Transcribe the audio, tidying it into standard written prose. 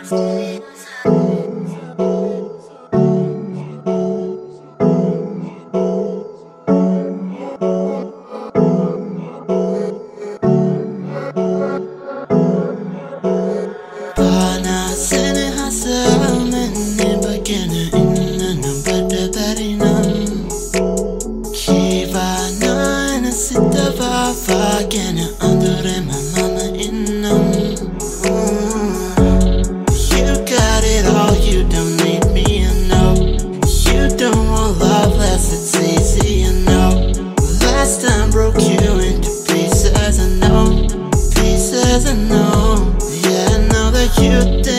바나스는 하슴은 밖에는 있는 눈밭대바리는 기반은 쓰다봐 밖에는 언더에만 맘은 있는 You got it all, you don't need me, you know. You don't want love less, it's easy, you know. Last time broke you into pieces, I know. Pieces, I know. Yeah, I know that you did.